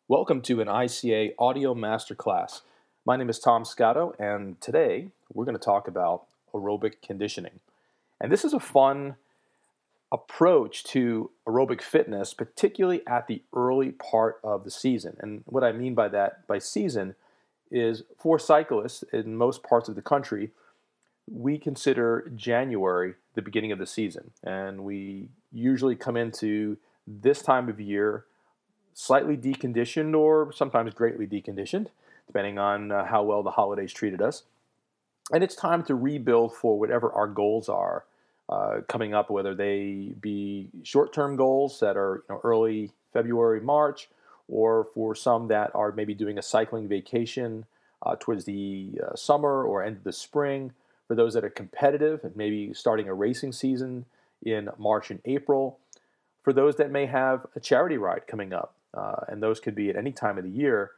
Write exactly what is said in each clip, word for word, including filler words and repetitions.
Welcome to an I C A Audio Masterclass. My name is Tom Scotto, and today we're going to talk about aerobic conditioning. And this is a fun approach to aerobic fitness, particularly at the early part of the season. And what I mean by that, by season, is for cyclists in most parts of the country, we consider January the beginning of the season. And we usually come into this time of year slightly deconditioned or sometimes greatly deconditioned, depending on uh, how well the holidays treated us. And it's time to rebuild for whatever our goals are uh, coming up, whether they be short-term goals that are you know, early February, March, or for some that are maybe doing a cycling vacation uh, towards the uh, summer or end of the spring. For those that are competitive and maybe starting a racing season in March and April. For those that may have a charity ride coming up, uh, and those could be at any time of the year,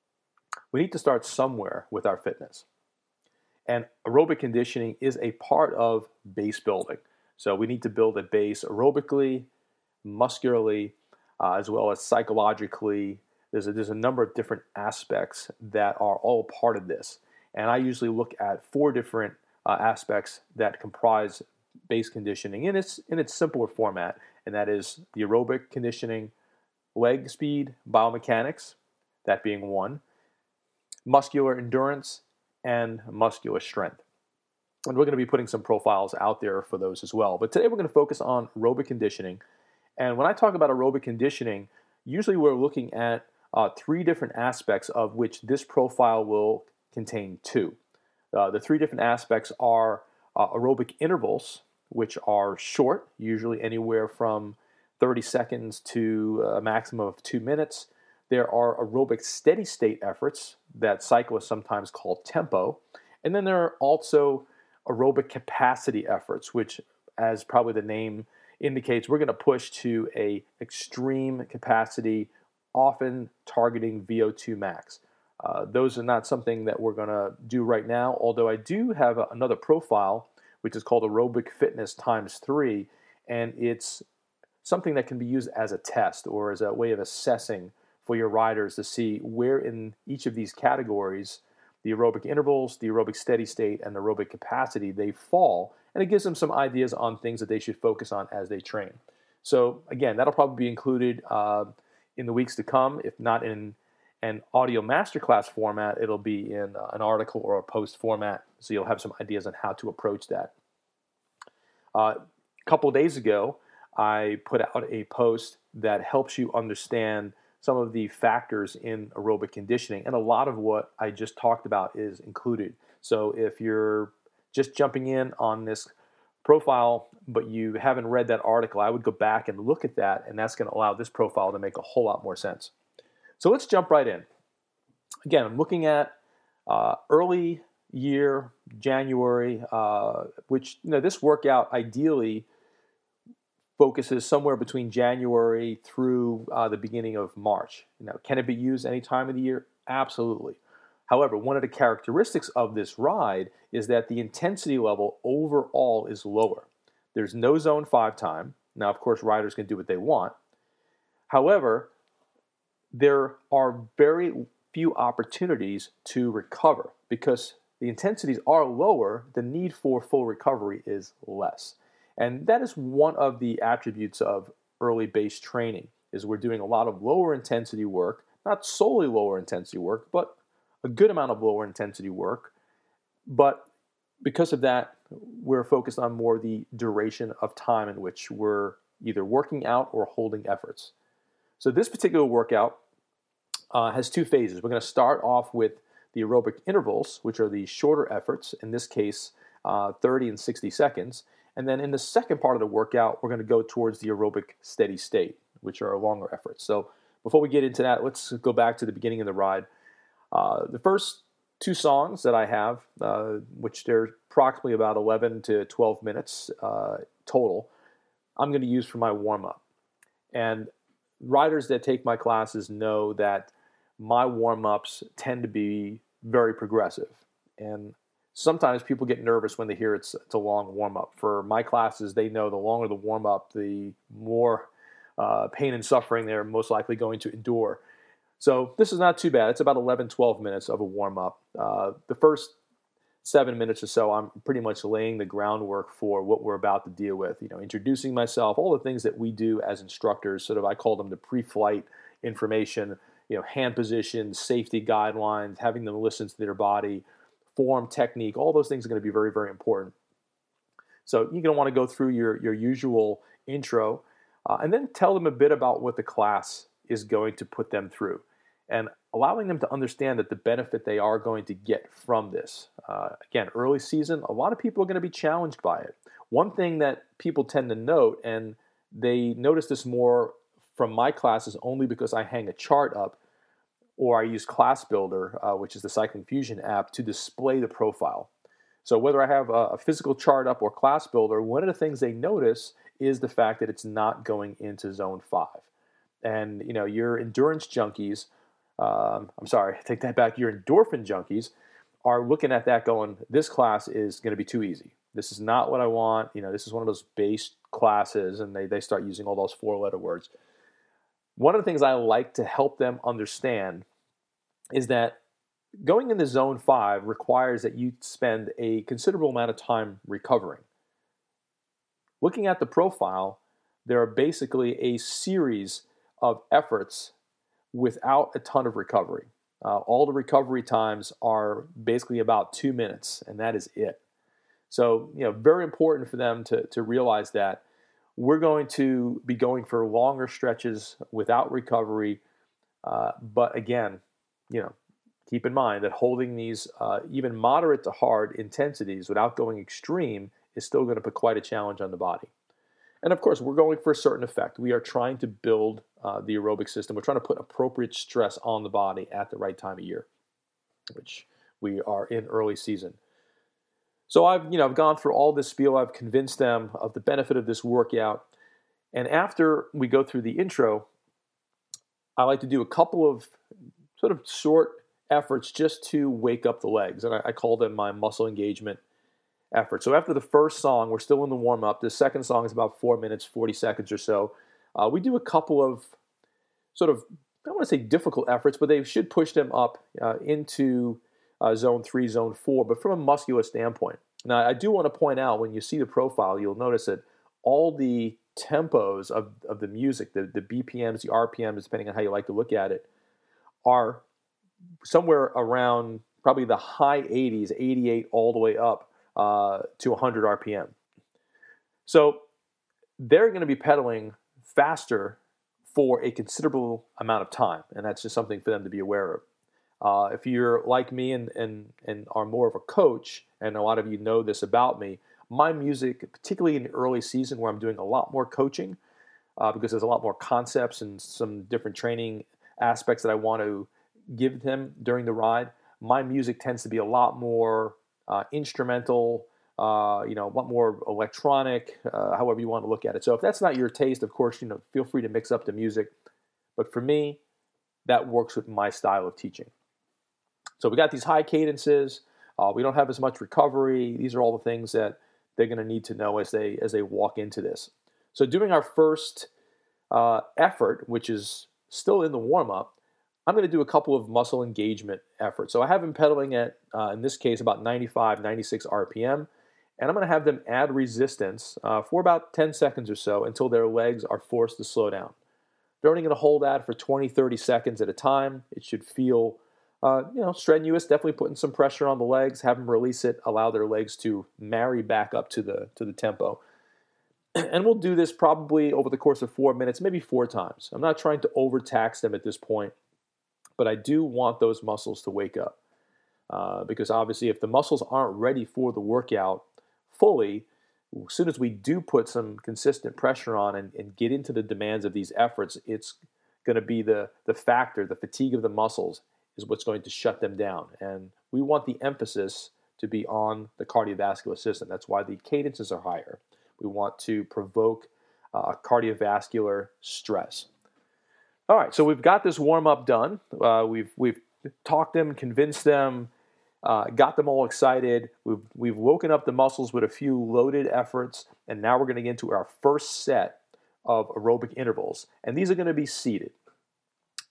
we need to start somewhere with our fitness. And aerobic conditioning is a part of base building. So we need to build a base aerobically, muscularly, uh, as well as psychologically. There's a, there's a number of different aspects that are all part of this. And I usually look at four different uh, aspects that comprise base conditioning in its, in its simpler format, and that is the aerobic conditioning, leg speed, biomechanics, that being one, muscular endurance, and muscular strength. And we're going to be putting some profiles out there for those as well. But today we're going to focus on aerobic conditioning. And when I talk about aerobic conditioning, usually we're looking at uh, three different aspects of which this profile will contain two. Uh, the three different aspects are uh, aerobic intervals, which are short, usually anywhere from thirty seconds to a maximum of two minutes. There are aerobic steady state efforts that cyclists sometimes call tempo. And then there are also aerobic capacity efforts, which, as probably the name indicates, we're going to push to a extreme capacity, often targeting V O two max. Uh, those are not something that we're going to do right now, although I do have a, another profile, which is called aerobic fitness times three, and it's something that can be used as a test or as a way of assessing for your riders to see where in each of these categories, the aerobic intervals, the aerobic steady state, and the aerobic capacity, they fall, and it gives them some ideas on things that they should focus on as they train. So again, that'll probably be included uh, in the weeks to come, if not in an audio masterclass format, it'll be in uh, an article or a post format, so you'll have some ideas on how to approach that. Uh, a couple of days ago, I put out a post that helps you understand some of the factors in aerobic conditioning, and a lot of what I just talked about is included. So if you're just jumping in on this profile, but you haven't read that article, I would go back and look at that, and that's going to allow this profile to make a whole lot more sense. So let's jump right in. Again, I'm looking at uh, early year, January, uh, which, you know, this workout ideally focuses somewhere between January through uh, the beginning of March. Now, can it be used any time of the year? Absolutely. However, one of the characteristics of this ride is that the intensity level overall is lower. There's no zone five time. Now, of course, riders can do what they want. However, there are very few opportunities to recover because the intensities are lower, the need for full recovery is less. And that is one of the attributes of early base training, is we're doing a lot of lower intensity work, not solely lower intensity work, but a good amount of lower intensity work. But because of that, we're focused on more the duration of time in which we're either working out or holding efforts. So this particular workout uh, has two phases. We're going to start off with the aerobic intervals, which are the shorter efforts, in this case, uh, thirty and sixty seconds. And then in the second part of the workout, we're going to go towards the aerobic steady state, which are longer efforts. So before we get into that, let's go back to the beginning of the ride. Uh, the first two songs that I have, uh, which they're approximately about eleven to twelve minutes uh, total, I'm going to use for my warm-up. And riders that take my classes know that my warm-ups tend to be very progressive. And sometimes people get nervous when they hear it's, it's a long warm-up. For my classes, they know the longer the warm-up, the more uh, pain and suffering they're most likely going to endure. So this is not too bad. It's about eleven, twelve minutes of a warm-up. Uh, the first seven minutes or so, I'm pretty much laying the groundwork for what we're about to deal with. You know, introducing myself, all the things that we do as instructors, sort of I call them the pre-flight information, you know, hand positions, safety guidelines, having them listen to their body, form, technique, all those things are going to be very, very important. So you're going to want to go through your, your usual intro uh, and then tell them a bit about what the class is going to put them through, and allowing them to understand that the benefit they are going to get from this. Uh, again, early season, a lot of people are going to be challenged by it. One thing that people tend to note, and they notice this more from my classes only because I hang a chart up, or I use Class Builder, uh, which is the Cycling Fusion app, to display the profile. So whether I have a, a physical chart up or Class Builder, one of the things they notice is the fact that it's not going into zone five. And you know, your endurance junkies, um, I'm sorry, take that back, your endorphin junkies are looking at that going, this class is going to be too easy. This is not what I want. You know, this is one of those base classes, and they, they start using all those four-letter words. One of the things I like to help them understand is that going into zone five requires that you spend a considerable amount of time recovering. Looking at the profile, there are basically a series of efforts without a ton of recovery. Uh, all the recovery times are basically about two minutes, and that is it. So, you know, very important for them to, to realize that we're going to be going for longer stretches without recovery. Uh, but again, you know, keep in mind that holding these uh, even moderate to hard intensities without going extreme is still going to put quite a challenge on the body. And of course, we're going for a certain effect. We are trying to build uh, the aerobic system. We're trying to put appropriate stress on the body at the right time of year, which we are in early season. So I've, you know, I've gone through all this spiel. I've convinced them of the benefit of this workout. And after we go through the intro, I like to do a couple of sort of short efforts just to wake up the legs. And I, I call them my muscle engagement efforts. So after the first song, we're still in the warm-up. The second song is about four minutes, forty seconds or so. Uh, we do a couple of sort of, I don't want to say difficult efforts, but they should push them up uh, into uh, zone three, zone four, but from a muscular standpoint. Now, I do want to point out, when you see the profile, you'll notice that all the tempos of, of the music, the, the B P Ms, the R P Ms, depending on how you like to look at it, are somewhere around probably the high eighties, eighty-eight all the way up uh, to one hundred R P M. So they're going to be pedaling faster for a considerable amount of time, and that's just something for them to be aware of. Uh, if you're like me and, and, and are more of a coach, and a lot of you know this about me, my music, particularly in the early season where I'm doing a lot more coaching, uh, because there's a lot more concepts and some different training aspects that I want to give them during the ride, my music tends to be a lot more uh, instrumental, uh, you know, a lot more electronic, uh, however you want to look at it. So if that's not your taste, of course, you know, feel free to mix up the music. But for me, that works with my style of teaching. So we got these high cadences. Uh, we don't have as much recovery. These are all the things that they're going to need to know as they as they walk into this. So doing our first uh, effort, which is still in the warm-up, I'm going to do a couple of muscle engagement efforts. So I have them pedaling at, uh, in this case, about ninety-five, ninety-six R P M, and I'm going to have them add resistance uh, for about ten seconds or so until their legs are forced to slow down. They're only going to hold that for twenty, thirty seconds at a time. It should feel Uh, you know, strenuous, definitely putting some pressure on the legs, have them release it, allow their legs to marry back up to the to the tempo. And we'll do this probably over the course of four minutes, maybe four times. I'm not trying to overtax them at this point, but I do want those muscles to wake up. Uh, because obviously if the muscles aren't ready for the workout fully, as soon as we do put some consistent pressure on and, and get into the demands of these efforts, it's going to be the, the factor, the fatigue of the muscles, is what's going to shut them down. And we want the emphasis to be on the cardiovascular system. That's why the cadences are higher. We want to provoke uh, cardiovascular stress. All right, so we've got this warm-up done. Uh, we've we've talked them, convinced them, uh, got them all excited. We've, we've woken up the muscles with a few loaded efforts, and now we're going to get into our first set of aerobic intervals. And these are going to be seated.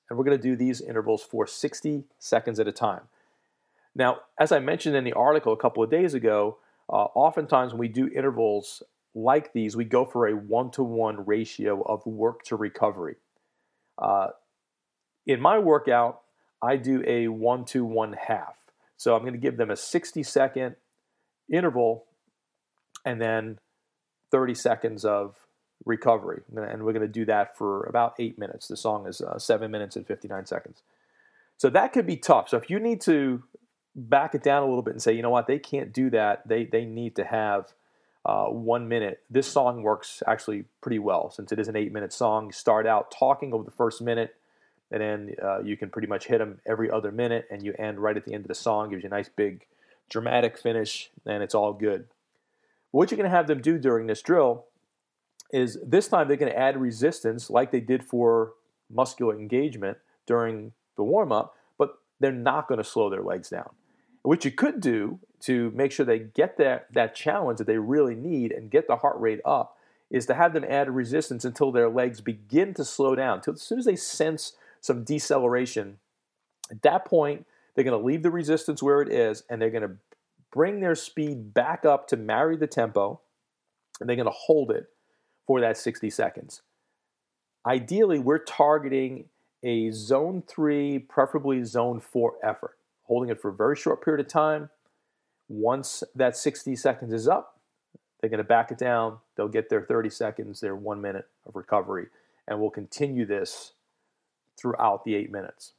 And we're going to do these intervals for sixty seconds at a time. Now, as I mentioned in the article a couple of days ago, uh, oftentimes when we do intervals like these, we go for a one-to-one ratio of work to recovery. Uh, in my workout, I do a one to one half. So I'm going to give them a sixty second interval and then thirty seconds of recovery. And we're going to do that for about eight minutes. The song is uh, seven minutes and fifty-nine seconds. So that could be tough. So if you need to back it down a little bit and say, you know what, they can't do that. They, they need to have uh, one minute. This song works actually pretty well since it is an eight minute song. You start out talking over the first minute, and then uh, you can pretty much hit them every other minute, and you end right at the end of the song. Gives you a nice big dramatic finish, and it's all good. What you're going to have them do during this drill is this time they're going to add resistance like they did for muscular engagement during the warm-up, but they're not going to slow their legs down. What you could do to make sure they get that, that challenge that they really need and get the heart rate up is to have them add resistance until their legs begin to slow down. Until as soon as they sense some deceleration, at that point, they're going to leave the resistance where it is, and they're going to bring their speed back up to marry the tempo, and they're going to hold it for that sixty seconds. Ideally, we're targeting a zone three, preferably zone four effort, holding it for a very short period of time. Once that sixty seconds is up, they're going to back it down. They'll get their thirty seconds, their one minute of recovery, and we'll continue this throughout the eight minutes.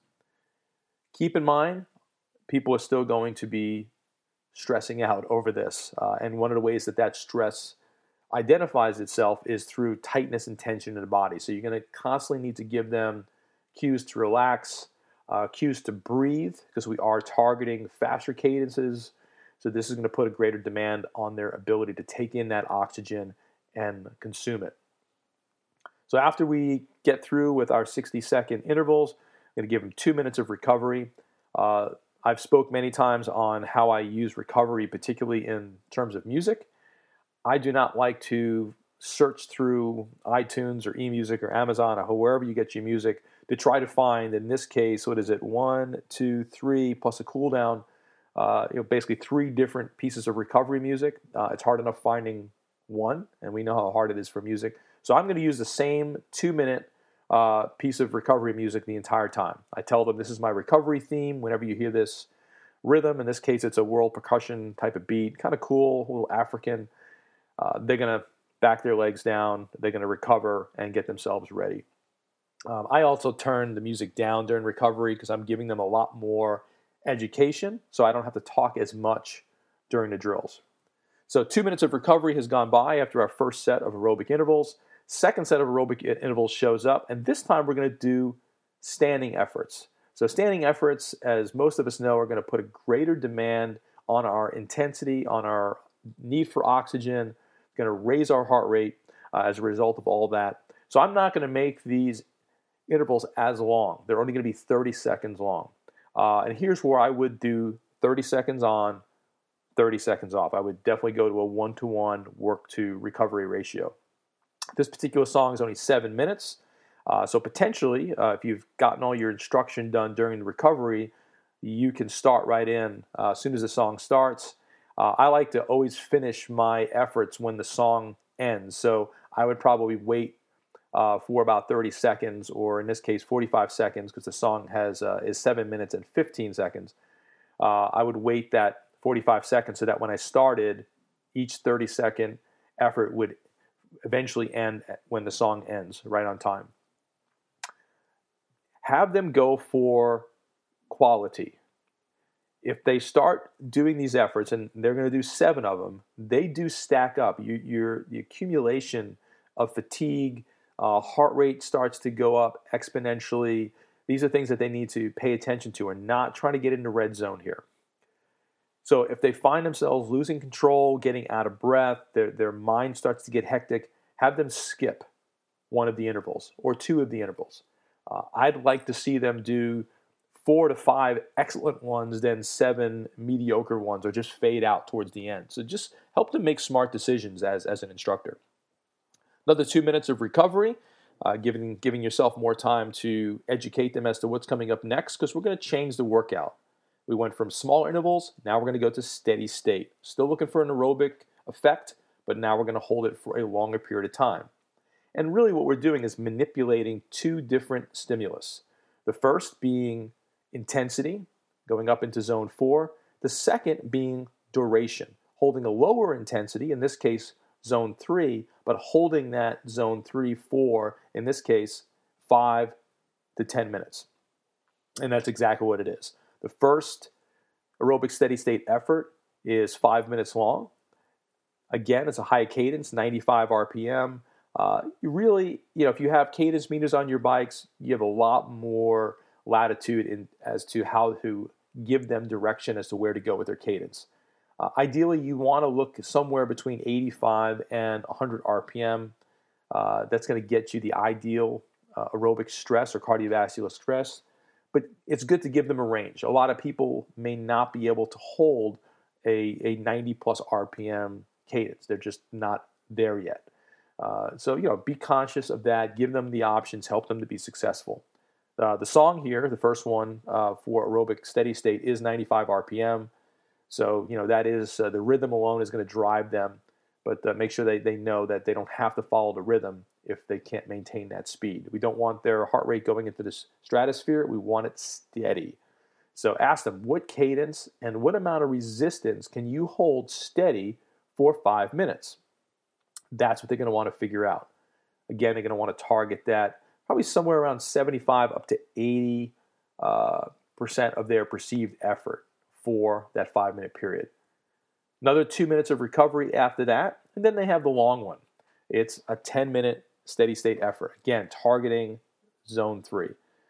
Keep in mind, people are still going to be stressing out over this, uh, and one of the ways that that stress identifies itself is through tightness and tension in the body. So you're going to constantly need to give them cues to relax, uh, cues to breathe, because we are targeting faster cadences. So this is going to put a greater demand on their ability to take in that oxygen and consume it. So after we get through with our sixty second intervals, I'm going to give them two minutes of recovery. Uh, I've spoke many times on how I use recovery, particularly in terms of music. I do not like to search through iTunes or eMusic or Amazon or wherever you get your music to try to find, in this case, what is it, one, two, three, plus a cool down, uh, you know, basically three different pieces of recovery music. Uh, it's hard enough finding one, and we know how hard it is for music. So I'm going to use the same two-minute uh, piece of recovery music the entire time. I tell them this is my recovery theme. Whenever you hear this rhythm, in this case, it's a world percussion type of beat, kind of cool, a little African. Uh, they're going to back their legs down, they're going to recover and get themselves ready. Um, I also turn the music down during recovery because I'm giving them a lot more education, so I don't have to talk as much during the drills. So two minutes of recovery has gone by after our first set of aerobic intervals. Second set of aerobic intervals shows up, and this time we're going to do standing efforts. So standing efforts, as most of us know, are going to put a greater demand on our intensity, on our need for oxygen, going to raise our heart rate uh, as a result of all that. So I'm not going to make these intervals as long. They're only going to be thirty seconds long. Uh, and here's where I would do thirty seconds on, thirty seconds off. I would definitely go to a one-to-one work-to-recovery ratio. This particular song is only seven minutes. Uh, so potentially, uh, if you've gotten all your instruction done during the recovery, you can start right in uh, as soon as the song starts. Uh, I like to always finish my efforts when the song ends. So I would probably wait uh, for about thirty seconds, or in this case, forty-five seconds, because the song has uh, is seven minutes and fifteen seconds. Uh, I would wait that forty-five seconds so that when I started, each thirty second effort would eventually end when the song ends, right on time. Have them go for quality. If they start doing these efforts, and they're going to do seven of them, they do stack up. You, your, the accumulation of fatigue, uh, heart rate starts to go up exponentially. These are things that they need to pay attention to, and not trying to get into red zone here. So if they find themselves losing control, getting out of breath, their, their mind starts to get hectic, have them skip one of the intervals or two of the intervals. Uh, I'd like to see them do four to five excellent ones, then seven mediocre ones, or just fade out towards the end. So just help them make smart decisions as, as an instructor. Another two minutes of recovery. uh, giving, giving yourself more time to educate them as to what's coming up next, because we're going to change the workout. We went from small intervals, now we're going to go to steady state. Still looking for an aerobic effect, but now we're going to hold it for a longer period of time. And really what we're doing is manipulating two different stimulus. The first being intensity, going up into zone four. The second being duration, holding a lower intensity, in this case zone three, but holding that zone three, four, in this case, five to ten minutes. And that's exactly what it is. The first aerobic steady state effort is five minutes long. Again, it's a high cadence, ninety-five R P M. Uh, you really, you know, if you have cadence meters on your bikes, you have a lot more latitude in as to how to give them direction as to where to go with their cadence. Uh, ideally, you want to look somewhere between eighty-five and one hundred R P M. Uh, that's going to get you the ideal uh, aerobic stress or cardiovascular stress. But it's good to give them a range. A lot of people may not be able to hold a, a ninety plus R P M cadence. They're just not there yet. Uh, so, you know, be conscious of that. Give them the options. Help them to be successful. Uh, the song here, the first one uh, for aerobic steady state, is ninety-five R P M. So, you know, that is uh, the rhythm alone is going to drive them. But uh, make sure they, they know that they don't have to follow the rhythm if they can't maintain that speed. We don't want their heart rate going into the stratosphere. We want it steady. So ask them, what cadence and what amount of resistance can you hold steady for five minutes? That's what they're going to want to figure out. Again, they're going to want to target that probably somewhere around seventy-five up to eighty uh, percent of their perceived effort for that five-minute period. Another two minutes of recovery after that, and then they have the long one. It's a ten-minute steady-state effort. Again, targeting zone three.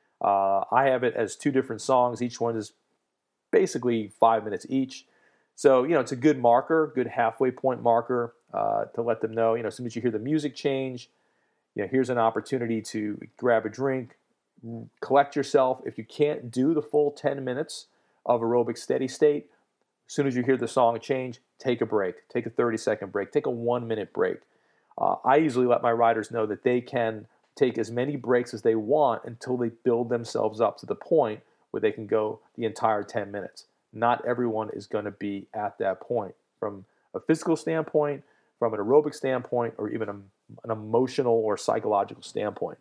Uh, I have it as two different songs. Each one is basically five minutes each. So, you know, it's a good marker, good halfway point marker uh, to let them know, you know, as soon as you hear the music change, you know, here's an opportunity to grab a drink, collect yourself. If you can't do the full ten minutes of aerobic steady state, as soon as you hear the song change, take a break. Take a thirty-second break. Take a one-minute break. Uh, I usually let my riders know that they can take as many breaks as they want until they build themselves up to the point where they can go the entire ten minutes. Not everyone is going to be at that point from a physical standpoint, from an aerobic standpoint, or even a, an emotional or psychological standpoint.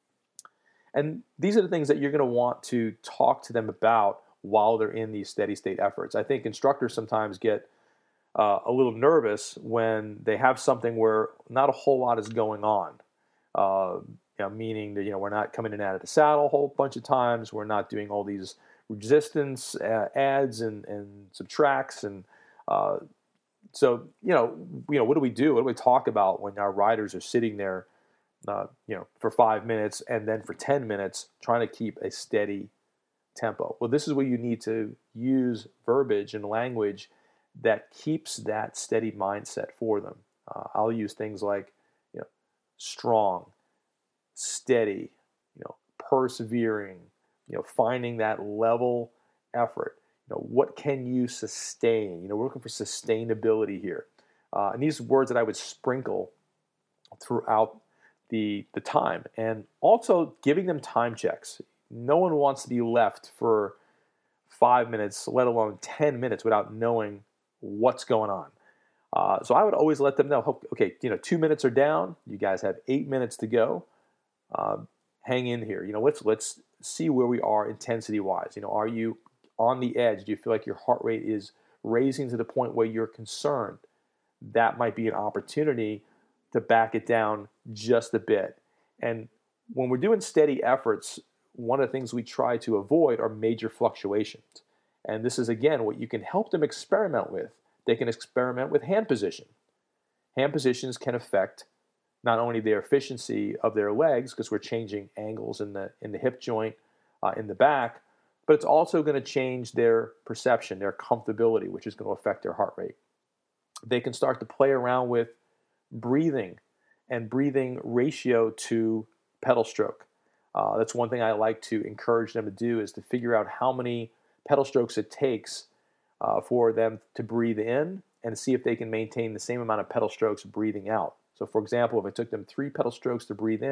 And these are the things that you're going to want to talk to them about while they're in these steady state efforts. I think instructors sometimes get uh, a little nervous when they have something where not a whole lot is going on. Uh, you know, meaning that, you know, we're not coming in and out of the saddle a whole bunch of times. We're not doing all these resistance uh, adds and, and subtracts. And uh, so, you know, you know, what do we do? What do we talk about when our riders are sitting there, uh, you know, for five minutes and then for ten minutes trying to keep a steady tempo? Well, this is where you need to use verbiage and language that keeps that steady mindset for them. Uh, I'll use things like, you know, strong, steady, you know, persevering, you know, finding that level effort. You know, what can you sustain? You know, we're looking for sustainability here. Uh, and these words that I would sprinkle throughout the, the time. And also giving them time checks. No one wants to be left for five minutes, let alone ten minutes, without knowing what's going on. Uh, so I would always let them know, okay, you know, two minutes are down. You guys have eight minutes to go. Uh, hang in here. You know, let's let's see where we are intensity-wise. You know, are you on the edge? Do you feel like your heart rate is raising to the point where you're concerned? That might be an opportunity to back it down just a bit. And when we're doing steady efforts, one of the things we try to avoid are major fluctuations. And this is, again, what you can help them experiment with. They can experiment with hand position. Hand positions can affect not only their efficiency of their legs, because we're changing angles in the in the hip joint, uh, in the back, but it's also going to change their perception, their comfortability, which is going to affect their heart rate. They can start to play around with breathing and breathing ratio to pedal stroke. Uh, that's one thing I like to encourage them to do, is to figure out how many pedal strokes it takes uh, for them to breathe in, and see if they can maintain the same amount of pedal strokes breathing out. So for example, if it took them three pedal strokes to breathe in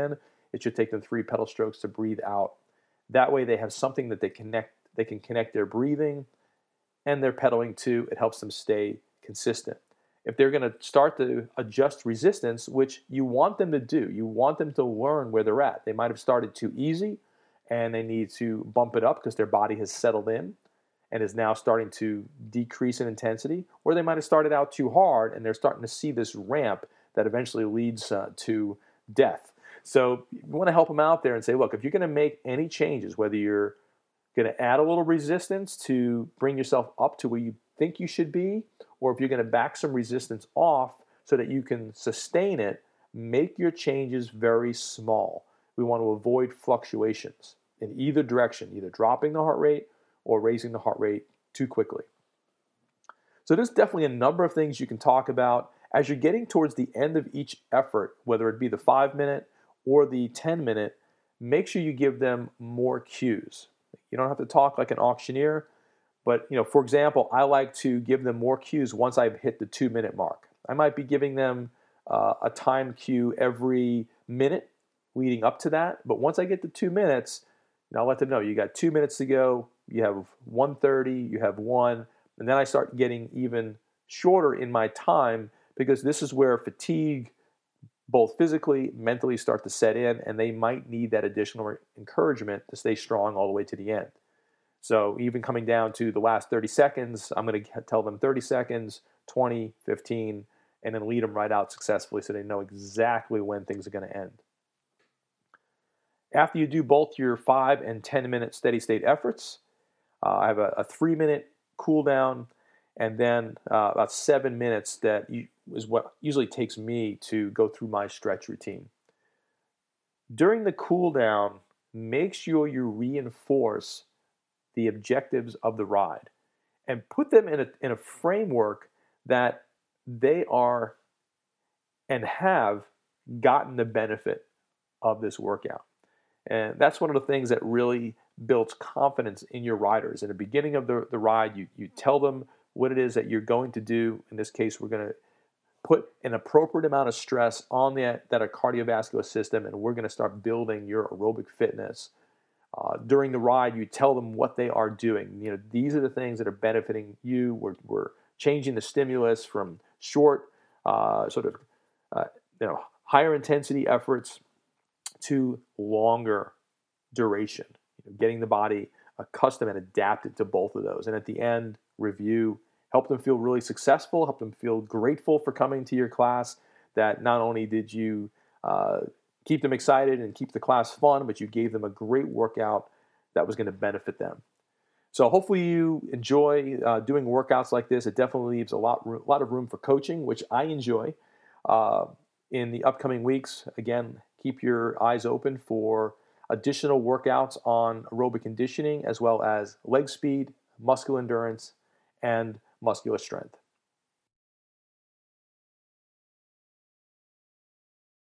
it should take them three pedal strokes to breathe out. That way they have something that they connect, they can connect their breathing and their pedaling to. It helps them stay consistent. If they're going to start to adjust resistance, which you want them to do, you want them to learn where they're at. They might have started too easy and they need to bump it up because their body has settled in and is now starting to decrease in intensity, or they might have started out too hard and they're starting to see this ramp that eventually leads uh, to death. So you want to help them out there and say, look, if you're going to make any changes, whether you're going to add a little resistance to bring yourself up to where you think you should be, or if you're going to back some resistance off so that you can sustain it, make your changes very small. We want to avoid fluctuations in either direction, either dropping the heart rate or raising the heart rate too quickly. So there's definitely a number of things you can talk about. As you're getting towards the end of each effort, whether it be the five minute or the ten minute, make sure you give them more cues. You don't have to talk like an auctioneer, but you know, for example, I like to give them more cues once I've hit the two minute mark. I might be giving them uh, a time cue every minute leading up to that, but once I get to two minutes, you know, I'll let them know you got two minutes to go. You have one thirty, you have one, and then I start getting even shorter in my time because this is where fatigue, both physically, mentally, start to set in, and they might need that additional encouragement to stay strong all the way to the end. So even coming down to the last thirty seconds, I'm going to tell them thirty seconds, twenty, fifteen, and then lead them right out successfully so they know exactly when things are going to end. After you do both your five and ten minute steady state efforts, uh, I have a, a three minute cool down, and then uh, about seven minutes that you, is what usually takes me to go through my stretch routine. During the cool down, make sure you reinforce the objectives of the ride and put them in a, in a framework that they are and have gotten the benefit of this workout. And that's one of the things that really builds confidence in your riders. In the beginning of the, the ride, you, you tell them what it is that you're going to do. In this case, we're going to put an appropriate amount of stress on that, that cardiovascular system, and we're going to start building your aerobic fitness. Uh, during the ride, you tell them what they are doing. You know, these are the things that are benefiting you. We're, we're changing the stimulus from short, uh, sort of, uh, you know, higher intensity efforts to longer duration, you know, getting the body accustomed and adapted to both of those. And at the end, review, help them feel really successful, help them feel grateful for coming to your class, that not only did you uh, keep them excited and keep the class fun, but you gave them a great workout that was going to benefit them. So hopefully you enjoy uh, doing workouts like this. It definitely leaves a lot, a lot of room for coaching, which I enjoy. Uh, in the upcoming weeks, again, keep your eyes open for additional workouts on aerobic conditioning, as well as leg speed, muscle endurance, and muscular strength.